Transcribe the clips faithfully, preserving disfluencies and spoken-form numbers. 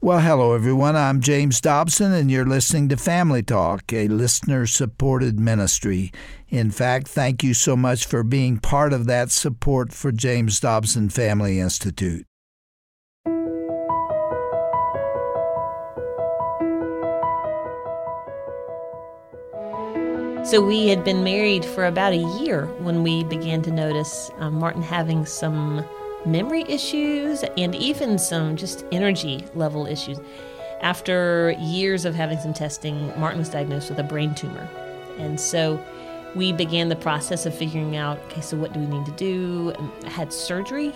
Well, hello, everyone. I'm James Dobson, and you're listening to Family Talk, a listener-supported ministry. In fact, thank you so much for being part of that support for James Dobson Family Institute. So we had been married for about a year when we began to notice um, Martin having some memory issues and even some just energy level issues. After years of having some testing, Martin was diagnosed with a brain tumor. And so we began the process of figuring out, okay, so what do we need to do? I had surgery,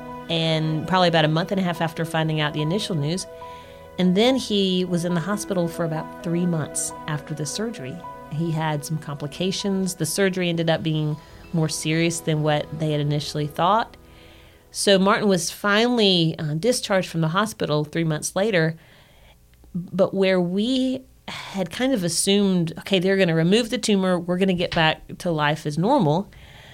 and probably about a month and a half after finding out the initial news. And then he was in the hospital for about three months after the surgery. He had some complications. The surgery ended up being more serious than what they had initially thought. So Martin was finally uh, discharged from the hospital three months later, but where we had kind of assumed, okay, they're going to remove the tumor, we're going to get back to life as normal,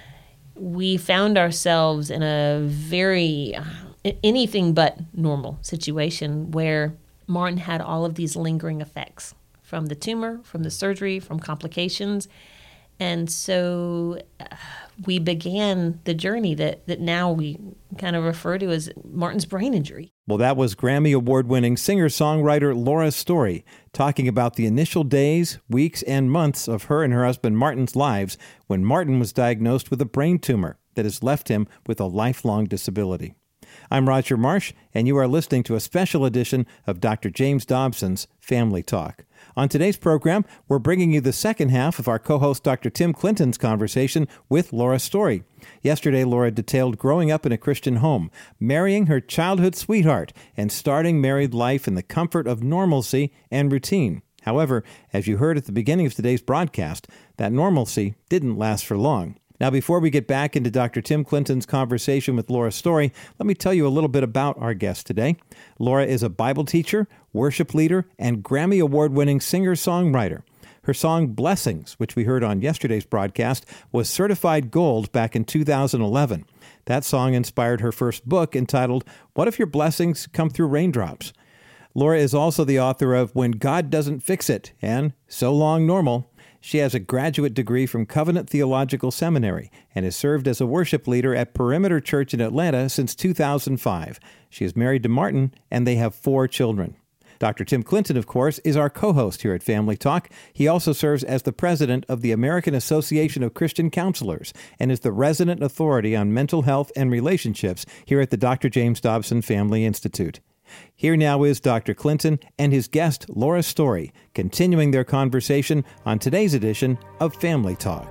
we found ourselves in a very uh, anything but normal situation where Martin had all of these lingering effects from the tumor, from the surgery, from complications. And so uh, we began the journey that, that now we kind of refer to as Martin's brain injury. Well, that was Grammy Award-winning singer-songwriter Laura Story talking about the initial days, weeks, and months of her and her husband Martin's lives when Martin was diagnosed with a brain tumor that has left him with a lifelong disability. I'm Roger Marsh, and you are listening to a special edition of Doctor James Dobson's Family Talk. On today's program, we're bringing you the second half of our co-host Doctor Tim Clinton's conversation with Laura Story. Yesterday, Laura detailed growing up in a Christian home, marrying her childhood sweetheart, and starting married life in the comfort of normalcy and routine. However, as you heard at the beginning of today's broadcast, that normalcy didn't last for long. Now, before we get back into Doctor Tim Clinton's conversation with Laura Story, let me tell you a little bit about our guest today. Laura is a Bible teacher, worship leader, and Grammy Award-winning singer-songwriter. Her song Blessings, which we heard on yesterday's broadcast, was certified gold back in two thousand eleven. That song inspired her first book entitled, What If Your Blessings Come Through Raindrops? Laura is also the author of When God Doesn't Fix It and So Long Normal. She has a graduate degree from Covenant Theological Seminary and has served as a worship leader at Perimeter Church in Atlanta since two thousand five. She is married to Martin, and they have four children. Doctor Tim Clinton, of course, is our co-host here at Family Talk. He also serves as the president of the American Association of Christian Counselors and is the resident authority on mental health and relationships here at the Doctor James Dobson Family Institute. Here now is Doctor Clinton and his guest, Laura Story, continuing their conversation on today's edition of Family Talk.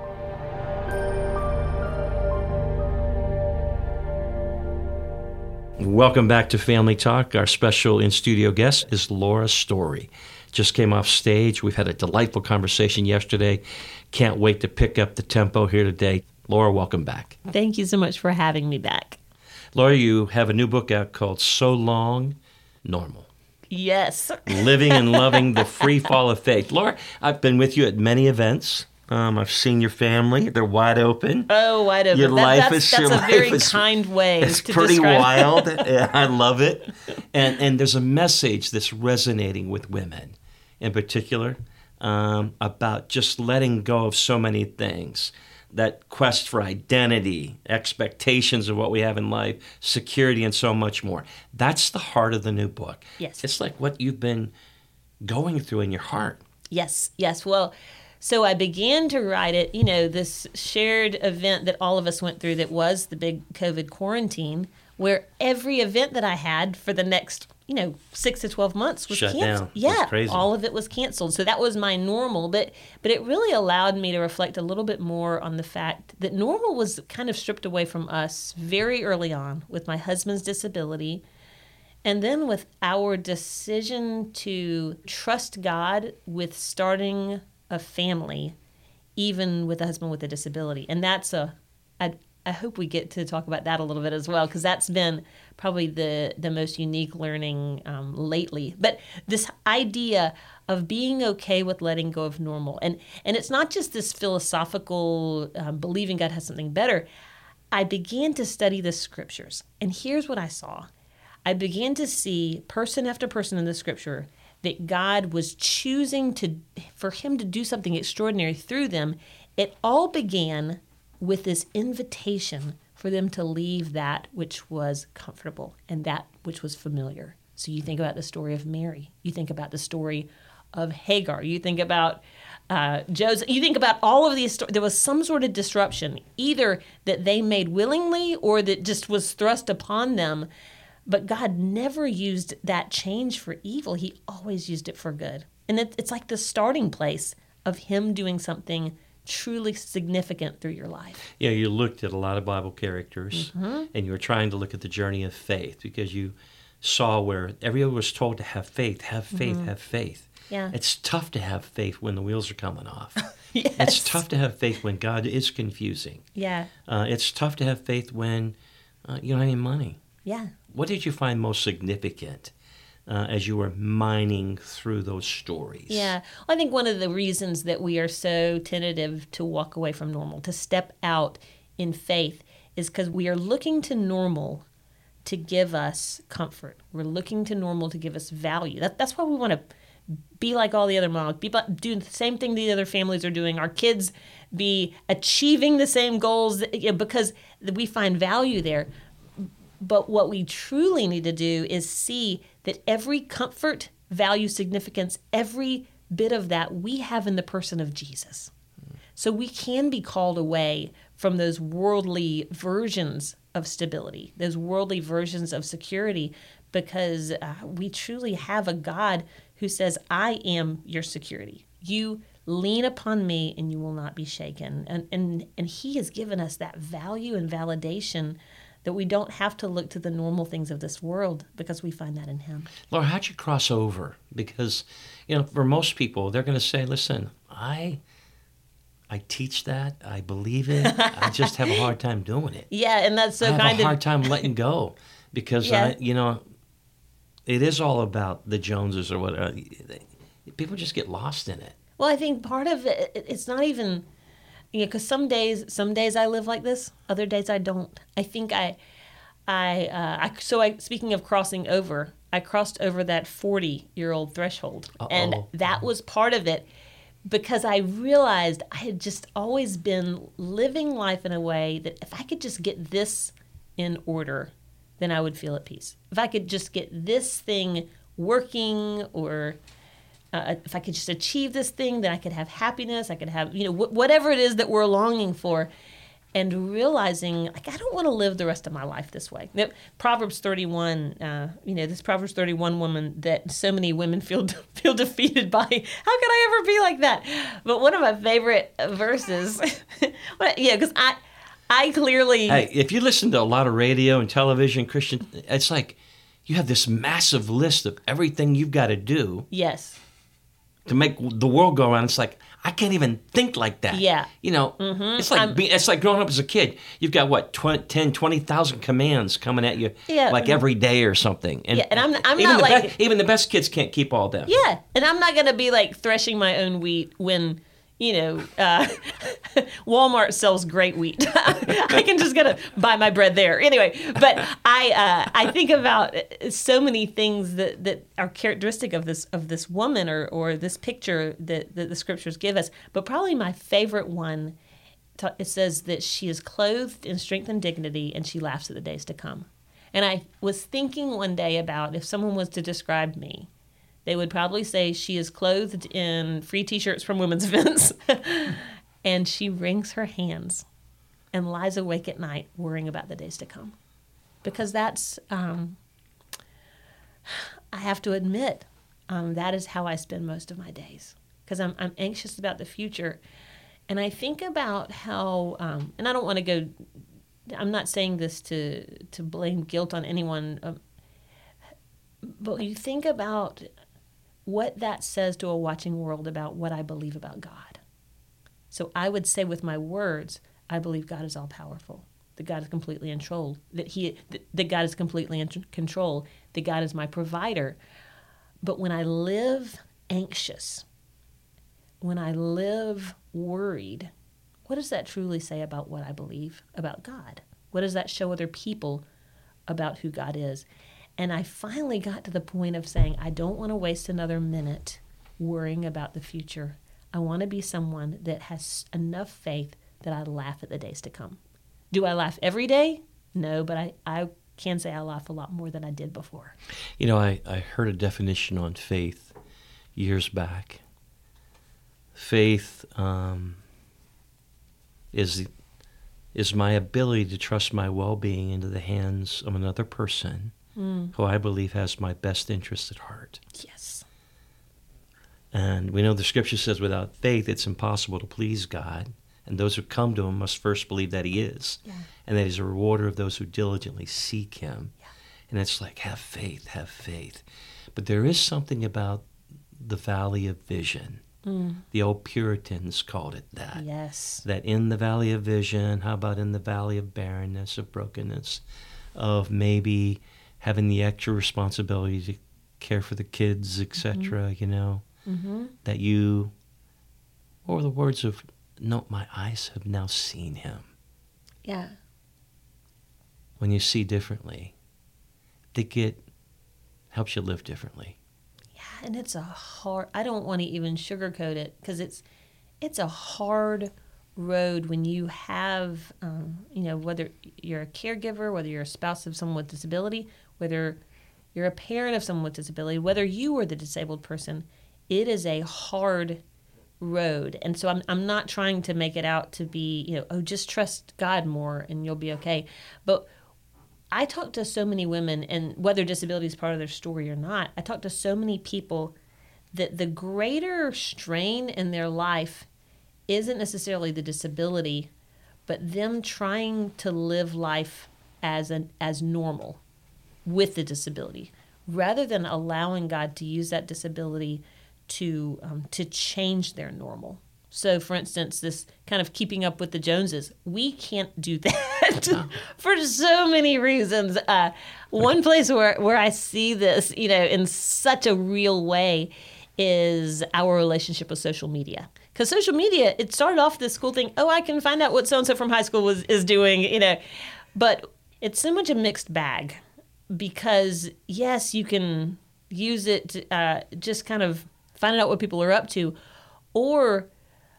Welcome back to Family Talk. Our special in-studio guest is Laura Story. Just came off stage. We've had a delightful conversation yesterday. Can't wait to pick up the tempo here today. Laura, welcome back. Thank you so much for having me back. Laura, you have a new book out called So Long Normal. Yes. Living and Loving the Free Fall of Faith. Laura, I've been with you at many events. Um, I've seen your family. They're wide open. Oh, wide open. Your that, life that's, is that's your a life very is, kind way it's to pretty describe wild. Yeah, I love it. And and there's a message that's resonating with women in particular um, about just letting go of so many things. That quest for identity, expectations of what we have in life, security, and so much more. That's the heart of the new book. Yes. It's like what you've been going through in your heart. Yes, yes. Well, so I began to write it, you know, this shared event that all of us went through that was the big COVID quarantine, where every event that I had for the next, you know, six to twelve months was Shut canceled. down. Yeah, That's crazy. all of it was canceled. So that was my normal, but but it really allowed me to reflect a little bit more on the fact that normal was kind of stripped away from us very early on with my husband's disability, and then with our decision to trust God with starting a family, even with a husband with a disability. And that's a, I, I hope we get to talk about that a little bit as well, because that's been probably the, the most unique learning um, lately. But this idea of being okay with letting go of normal. And, and it's not just this philosophical um, believing God has something better. I began to study the scriptures. And here's what I saw. I began to see person after person in the scripture that God was choosing to for him to do something extraordinary through them. It all began with this invitation for them to leave that which was comfortable and that which was familiar. So you think about the story of Mary. You think about the story of Hagar. You think about uh, Joseph. You think about all of these stories. There was some sort of disruption, either that they made willingly or that just was thrust upon them. But God never used that change for evil. He always used it for good. And it, it's like the starting place of him doing something truly significant through your life. Yeah, you looked at a lot of Bible characters, mm-hmm. and you were trying to look at the journey of faith because you saw where everyone was told to have faith, have faith, mm-hmm. have faith. Yeah. It's tough to have faith when the wheels are coming off. Yes. It's tough to have faith when God is confusing. Yeah. Uh, it's tough to have faith when uh, you don't have any money. Yeah. What did you find most significant uh, as you were mining through those stories? Yeah. I think one of the reasons that we are so tentative to walk away from normal, to step out in faith, is because we are looking to normal to give us comfort. We're looking to normal to give us value. That, that's why we want to be like all the other moms, be doing the same thing the other families are doing. Our kids be achieving the same goals, you know, because we find value there. But what we truly need to do is see that every comfort, value, significance, every bit of that we have in the person of Jesus. So we can be called away from those worldly versions of stability, those worldly versions of security, because uh, we truly have a God who says, I am your security. You lean upon me and you will not be shaken. And, and, and he has given us that value and validation that we don't have to look to the normal things of this world because we find that in him. Laura, how'd you cross over? Because, you know, for most people, they're going to say, listen, I I teach that, I believe it, I just have a hard time doing it. Yeah, and that's so I have kind a of... hard time letting go because, Yeah. I, you know, it is all about the Joneses or whatever. People just get lost in it. Well, I think part of it, it's not even... You know, because some days, some days I live like this. Other days I don't. I think I, I, uh, I. So I. Speaking of crossing over, I crossed over that forty-year-old threshold, Uh-oh. and that was part of it, because I realized I had just always been living life in a way that if I could just get this in order, then I would feel at peace. If I could just get this thing working, or Uh, if I could just achieve this thing, then I could have happiness. I could have, you know, wh- whatever it is that we're longing for. And realizing, like, I don't want to live the rest of my life this way. Now, Proverbs thirty-one, uh, you know, this Proverbs thirty-one woman that so many women feel feel defeated by. How could I ever be like that? But one of my favorite verses, yeah, because I, I clearly... Hey, if you listen to a lot of radio and television, Christian, it's like you have this massive list of everything you've got to do. Yes. To make the world go around. It's like, I can't even think like that. Yeah. You know, Mm-hmm. it's like being, it's like growing up as a kid. You've got, what, twenty, ten, twenty thousand commands coming at you Yeah. like every day or something. And, Yeah, and I'm- I'm even not the like- Best, even the best kids can't keep all them. Yeah, and I'm not going to be like threshing my own wheat when, you know, uh, Walmart sells great wheat. I can just gotta buy my bread there. Anyway, but I uh, I think about so many things that, that are characteristic of this of this woman or or this picture that, that the scriptures give us. But probably my favorite one, it says that she is clothed in strength and dignity, and she laughs at the days to come. And I was thinking one day about if someone was to describe me, they would probably say she is clothed in free T-shirts from women's events, and she wrings her hands and lies awake at night worrying about the days to come. Because that's, um, I have to admit, um, that is how I spend most of my days. Because I'm, I'm anxious about the future. And I think about how, um, and I don't want to go, I'm not saying this to, to blame guilt on anyone, um, but you think about what that says to a watching world about what I believe about God. So I would say with my words, I believe God is all powerful, that God is completely in control, that he, that God is completely in control, that God is my provider. But when I live anxious, when I live worried, what does that truly say about what I believe about God? What does that show other people about who God is? And I finally got to the point of saying, I don't want to waste another minute worrying about the future. I want to be someone that has enough faith that I laugh at the days to come. Do I laugh every day? No, but I, I can say I laugh a lot more than I did before. You know, I, I heard a definition on faith years back. Faith um, is is my ability to trust my well-being into the hands of another person mm. who I believe has my best interest at heart. Yes. And we know the Scripture says without faith it's impossible to please God. And those who come to him must first believe that he is. Yeah. And that he's a rewarder of those who diligently seek him. Yeah. And it's like, have faith, have faith. But there is something about the valley of vision. Mm. The old Puritans called it that. Yes. That in the valley of vision, how about in the valley of barrenness, of brokenness, of maybe having the extra responsibility to care for the kids, et cetera, mm-hmm. you know, mm-hmm. that you, or the words of, no, my eyes have now seen him. Yeah. When you see differently, they get, helps you live differently. Yeah, and it's a hard, I don't want to even sugarcoat it, because it's it's a hard road when you have, um, you know, whether you're a caregiver, whether you're a spouse of someone with disability, whether you're a parent of someone with disability, whether you are the disabled person, it is a hard road. And so I'm I'm not trying to make it out to be, you know, oh, just trust God more and you'll be okay. But I talk to so many women, and whether disability is part of their story or not, I talk to so many people that the greater strain in their life isn't necessarily the disability, but them trying to live life as an as normal with the disability, rather than allowing God to use that disability to um, to change their normal. So, for instance, this kind of keeping up with the Joneses, we can't do that no. for so many reasons. Uh, one place where, where I see this, you know, in such a real way is our relationship with social media. Because social media, it started off this cool thing, oh, I can find out what so-and-so from high school was is doing, you know. But it's so much a mixed bag because, yes, you can use it to uh, just kind of find out what people are up to, or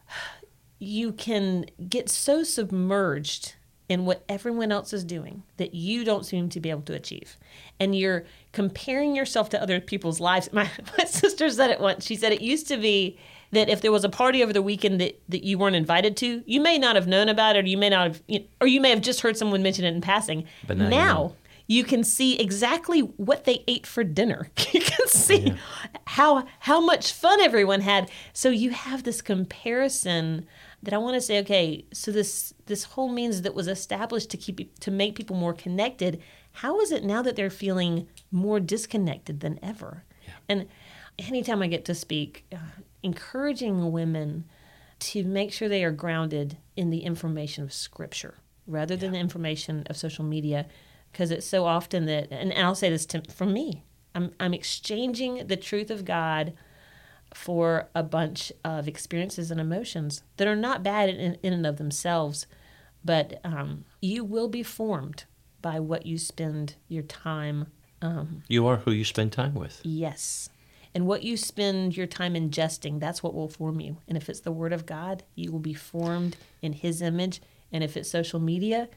you can get so submerged in what everyone else is doing that you don't seem to be able to achieve. And you're comparing yourself to other people's lives. My, my sister said it once. She said it used to be that if there was a party over the weekend that, that you weren't invited to, you may not have known about it, or you may not have, or you may have just heard someone mention it in passing. But now, now you know. You can see exactly what they ate for dinner. You can see yeah. how how much fun everyone had. So you have this comparison that I want to say, okay, so this this whole means that was established to keep to make people more connected. How is it now that they're feeling more disconnected than ever? Yeah. And anytime I get to speak, uh, encouraging women to make sure they are grounded in the information of Scripture rather yeah. than the information of social media. Because it's so often that, and I'll say this to, from me, I'm I'm exchanging the truth of God for a bunch of experiences and emotions that are not bad in, in and of themselves, but um, you will be formed by what you spend your time. Um, you are who you spend time with. Yes. And what you spend your time ingesting, that's what will form you. And if it's the Word of God, you will be formed in His image. And if it's social media,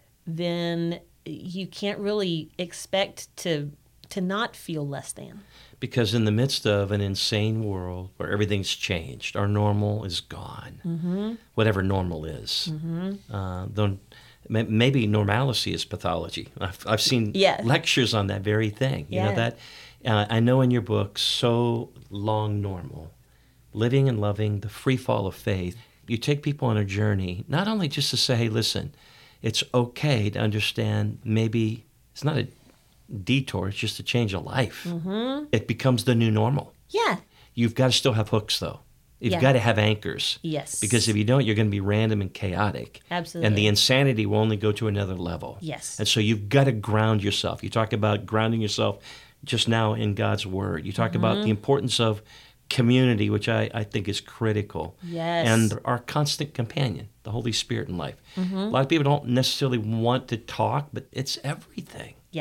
then you can't really expect to to not feel less than. Because in the midst of an insane world where everything's changed, our normal is gone. Mm-hmm. Whatever normal is. Mm-hmm. Uh, though maybe normalcy is pathology. I've, I've seen yeah. lectures on that very thing. You yeah. know that. Uh, I know in your book, So Long Normal, Living and Loving the Free Fall of Faith, you take people on a journey, not only just to say, hey, listen, it's okay to understand maybe it's not a detour, it's just a change of life. Mm-hmm. It becomes the new normal. Yeah. You've got to still have hooks, though. You've yeah. got to have anchors. Yes. Because if you don't, you're going to be random and chaotic. Absolutely. And the insanity will only go to another level. Yes. And so you've got to ground yourself. You talk about grounding yourself just now in God's Word. You talk mm-hmm. about the importance of community, which I, I think is critical. Yes. And our constant companion, the Holy Spirit in life. Mm-hmm. A lot of people don't necessarily want to talk, but it's everything. Yes.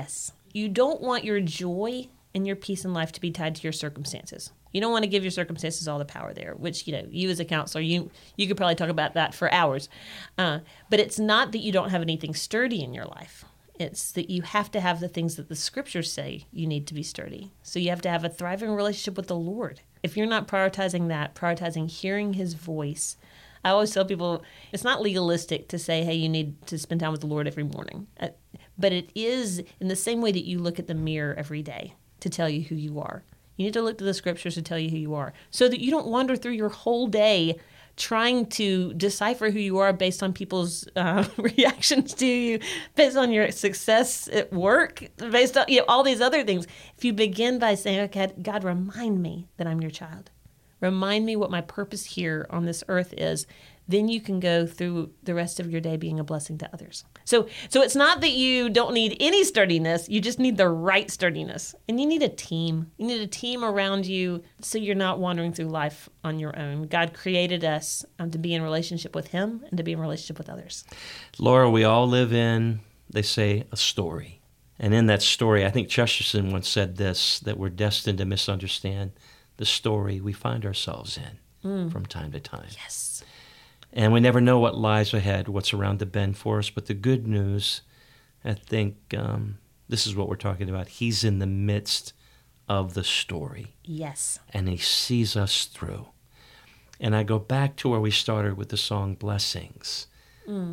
You don't want your joy and your peace in life to be tied to your circumstances. You don't want to give your circumstances all the power there, which, you know, you as a counselor, you you could probably talk about that for hours. Uh, but it's not that you don't have anything sturdy in your life. It's that you have to have the things that the scriptures say you need to be sturdy. So you have to have a thriving relationship with the Lord. If you're not prioritizing that, prioritizing hearing his voice, I always tell people it's not legalistic to say, hey, you need to spend time with the Lord every morning. Uh, but it is in the same way that you look at the mirror every day to tell you who you are. You need to look to the scriptures to tell you who you are so that you don't wander through your whole day trying to decipher who you are based on people's uh, reactions to you, based on your success at work, based on, you know, all these other things. If you begin by saying, okay, God, remind me that I'm your child. Remind me what my purpose here on this earth is. Then you can go through the rest of your day being a blessing to others. So so it's not that you don't need any sturdiness. You just need the right sturdiness. And you need a team. You need a team around you so you're not wandering through life on your own. God created us um, to be in relationship with him and to be in relationship with others. Laura, we all live in, they say, a story. And in that story, I think Chesterton once said this, that we're destined to misunderstand the story we find ourselves in mm. from time to time. Yes. And we never know what lies ahead, what's around the bend for us. But the good news, I think um, this is what we're talking about. He's in the midst of the story. Yes. And he sees us through. And I go back to where we started with the song Blessings. Mm.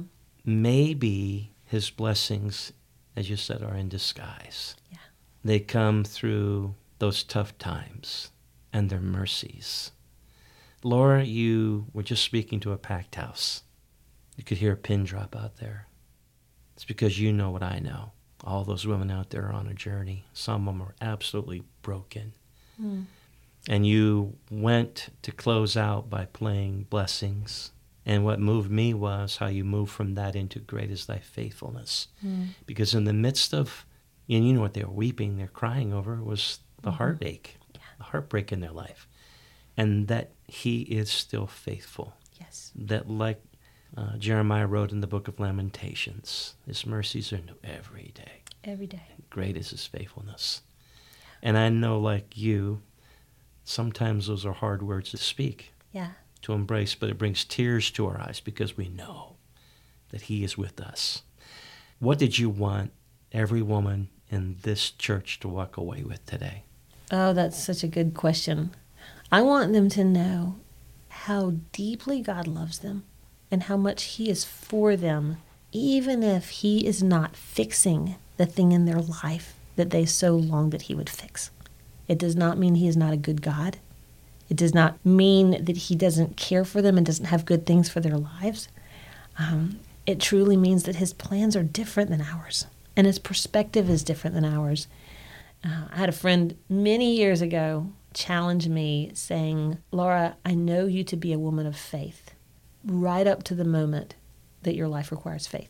Maybe his blessings, as you said, are in disguise. Yeah. They come through those tough times and their mercies. Laura, you were just speaking to a packed house. You could hear a pin drop out there. It's because you know what I know. All those women out there are on a journey. Some of them are absolutely broken. Mm. And you went to close out by playing Blessings. And what moved me was how you moved from that into Great is Thy Faithfulness. Mm. Because in the midst of, and you know what they were weeping, they're crying over, was the mm-hmm. heartache, yeah. the heartbreak in their life. And that he is still faithful. Yes. That like uh, Jeremiah wrote in the book of Lamentations, his mercies are new every day. Every day. And great is his faithfulness. Yeah. And I know, like you, sometimes those are hard words to speak, yeah. to embrace, but it brings tears to our eyes because we know that he is with us. What did you want every woman in this church to walk away with today? Oh, that's such a good question. I want them to know how deeply God loves them and how much he is for them, even if he is not fixing the thing in their life that they so long that he would fix. It does not mean he is not a good God. It does not mean that he doesn't care for them and doesn't have good things for their lives. Um, it truly means that his plans are different than ours, and his perspective is different than ours. Uh, I had a friend many years ago challenge me saying, Laura, I know you to be a woman of faith right up to the moment that your life requires faith.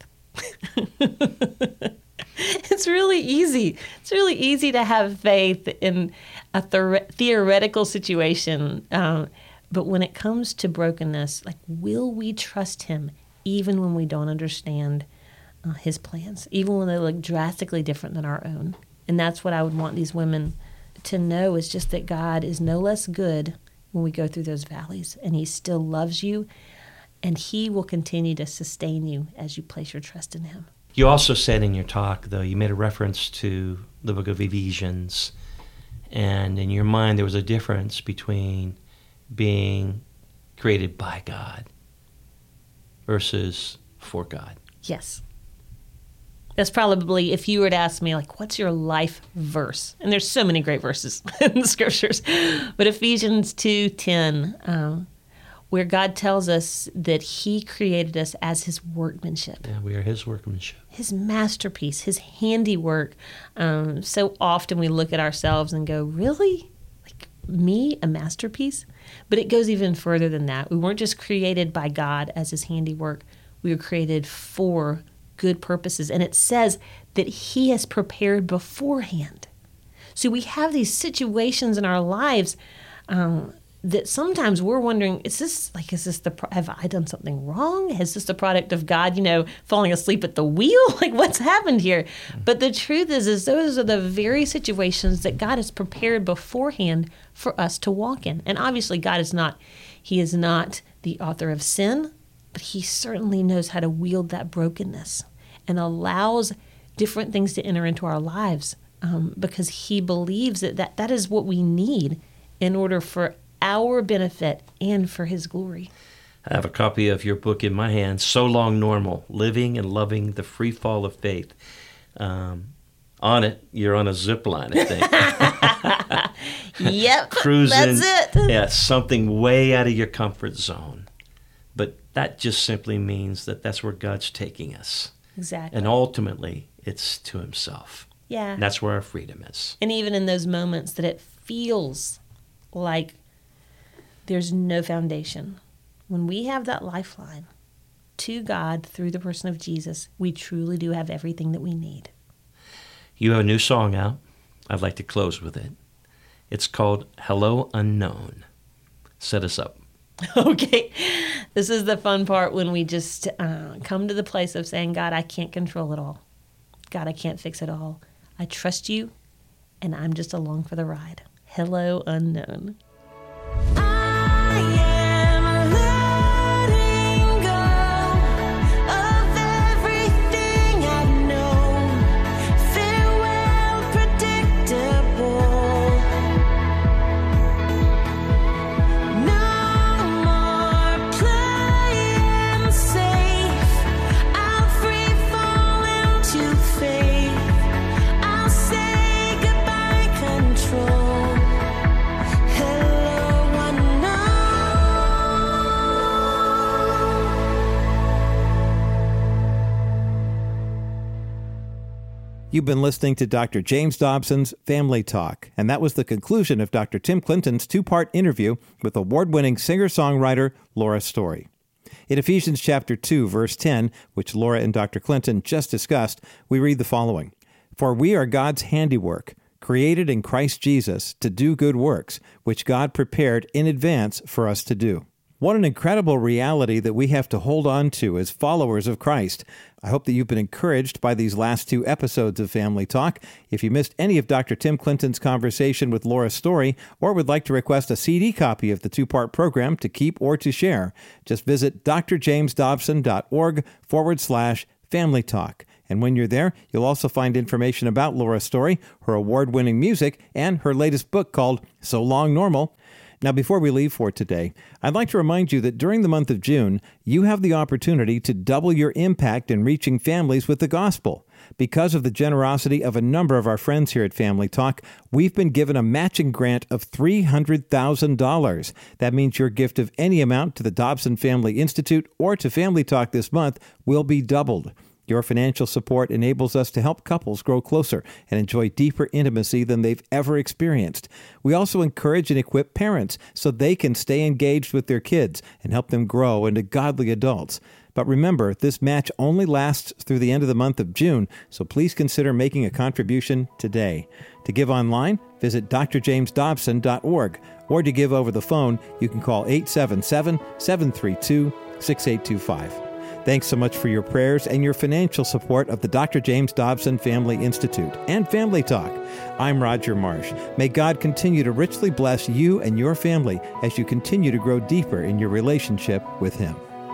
It's really easy. It's really easy to have faith in a the- theoretical situation. Um, but when it comes to brokenness, like, will we trust him even when we don't understand uh, his plans, even when they look drastically different than our own? And that's what I would want these women to know, is just that God is no less good when we go through those valleys, and he still loves you, and he will continue to sustain you as you place your trust in him. You also said in your talk, though, you made a reference to the book of Ephesians, and in your mind there was a difference between being created by God versus for God. Yes. That's probably, if you were to ask me, like, what's your life verse? And there's so many great verses in the scriptures. But Ephesians two ten, um, where God tells us that he created us as his workmanship. Yeah, we are his workmanship. His masterpiece, his handiwork. Um, so often we look at ourselves and go, really? Like, me, a masterpiece? But it goes even further than that. We weren't just created by God as his handiwork. We were created for good purposes. And it says that he has prepared beforehand. So we have these situations in our lives um, that sometimes we're wondering, is this like, is this the, pro- have I done something wrong? Is this the product of God, you know, falling asleep at the wheel? Like, what's happened here? But the truth is, is those are the very situations that God has prepared beforehand for us to walk in. And obviously God is not, he is not the author of sin, but he certainly knows how to wield that brokenness and allows different things to enter into our lives um, because he believes that, that that is what we need in order for our benefit and for his glory. I have a copy of your book in my hand, So Long Normal, Living and Loving the Free Fall of Faith. Um, on it, you're on a zip line, I think. Yep, Cruising, that's it. Yeah, something way out of your comfort zone. But that just simply means that that's where God's taking us. Exactly. And ultimately, it's to himself. Yeah. And that's where our freedom is. And even in those moments that it feels like there's no foundation, when we have that lifeline to God through the person of Jesus, we truly do have everything that we need. You have a new song out. I'd like to close with it. It's called Hello Unknown. Set us up. Okay. This is the fun part when we just uh, come to the place of saying, God, I can't control it all. God, I can't fix it all. I trust you, and I'm just along for the ride. Hello Unknown. You've been listening to Doctor James Dobson's Family Talk, and that was the conclusion of Doctor Tim Clinton's two-part interview with award-winning singer-songwriter Laura Story. In Ephesians chapter two, verse ten, which Laura and Doctor Clinton just discussed, we read the following: "For we are God's handiwork, created in Christ Jesus to do good works, which God prepared in advance for us to do." What an incredible reality that we have to hold on to as followers of Christ. I hope that you've been encouraged by these last two episodes of Family Talk. If you missed any of Doctor Tim Clinton's conversation with Laura Story, or would like to request a C D copy of the two-part program to keep or to share, just visit drjamesdobson.org forward slash Family Talk. And when you're there, you'll also find information about Laura Story, her award-winning music, and her latest book called So Long Normal. Now, before we leave for today, I'd like to remind you that during the month of June, you have the opportunity to double your impact in reaching families with the gospel. Because of the generosity of a number of our friends here at Family Talk, we've been given a matching grant of three hundred thousand dollars. That means your gift of any amount to the Dobson Family Institute or to Family Talk this month will be doubled. Your financial support enables us to help couples grow closer and enjoy deeper intimacy than they've ever experienced. We also encourage and equip parents so they can stay engaged with their kids and help them grow into godly adults. But remember, this match only lasts through the end of the month of June, so please consider making a contribution today. To give online, visit d r james dobson dot org, or to give over the phone, you can call eight seven seven, seven three two, six eight two five. Thanks so much for your prayers and your financial support of the Doctor James Dobson Family Institute and Family Talk. I'm Roger Marsh. May God continue to richly bless you and your family as you continue to grow deeper in your relationship with Him.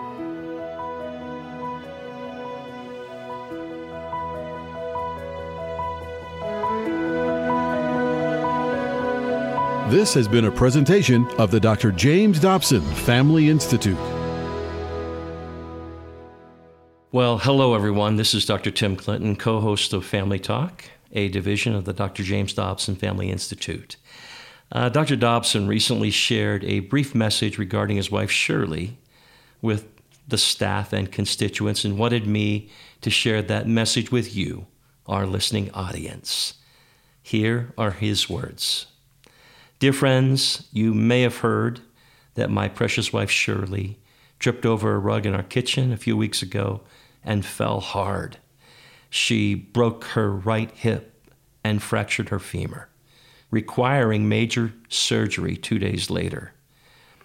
This has been a presentation of the Doctor James Dobson Family Institute. Well, hello, everyone. This is Doctor Tim Clinton, co-host of Family Talk, a division of the Doctor James Dobson Family Institute. Uh, Doctor Dobson recently shared a brief message regarding his wife, Shirley, with the staff and constituents, and wanted me to share that message with you, our listening audience. Here are his words. Dear friends, you may have heard that my precious wife, Shirley, tripped over a rug in our kitchen a few weeks ago and fell hard. She broke her right hip and fractured her femur, requiring major surgery two days later.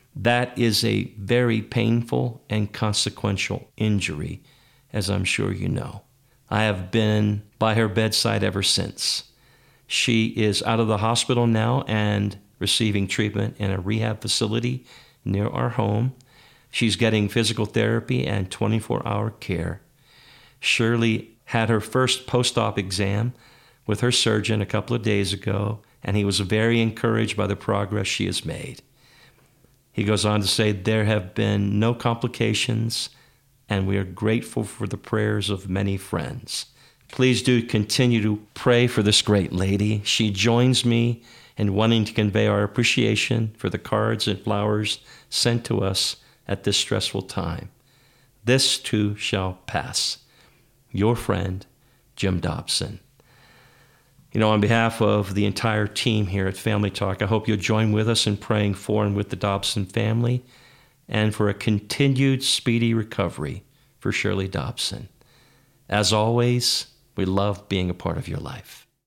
That is a very painful and consequential injury, as I'm sure you know. I have been by her bedside ever since. She is out of the hospital now and receiving treatment in a rehab facility near our home. She's getting physical therapy and twenty-four hour care. Shirley had her first post-op exam with her surgeon a couple of days ago, and he was very encouraged by the progress she has made. He goes on to say there have been no complications, and we are grateful for the prayers of many friends. Please do continue to pray for this great lady. She joins me in wanting to convey our appreciation for the cards and flowers sent to us at this stressful time. This too shall pass. Your friend, Jim Dobson. You know, on behalf of the entire team here at Family Talk, I hope you'll join with us in praying for and with the Dobson family and for a continued speedy recovery for Shirley Dobson. As always, we love being a part of your life.